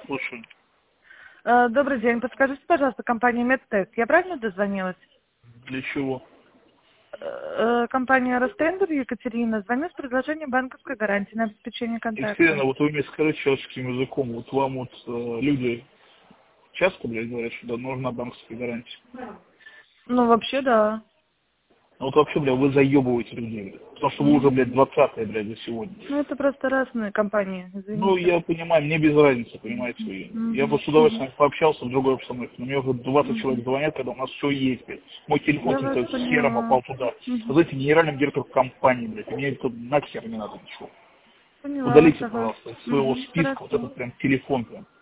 Слушаю. Добрый день. Подскажите, пожалуйста, компания Медтест. Я правильно дозвонилась? Для чего? Компания Ростендер, Екатерина. Звоню с предложением банковской гарантии на обеспечение контракта. Екатерина, вот вы мне скажите человеческим языком, вот вам люди часто, говорят, что да, нужна банковская гарантия. Ну, вообще, да. Ну вот вообще, вы заебываете людей, потому что вы уже, 20-е, за сегодня. Ну, это просто разные компании, Ну, извините. я понимаю, мне без разницы, понимаете. Я бы с удовольствием пообщался в другой обстановке, но мне уже 20 человек звонят, когда у нас все есть, блядь. Мой телефон Я вас какой-то с хером поняла. попал туда. Вы знаете, генеральным директором компании, блядь, мне это нахер не надо ничего. Поняла вас, Удалите, ага. пожалуйста, из своего списка вот Хорошо. этот прям телефон прям.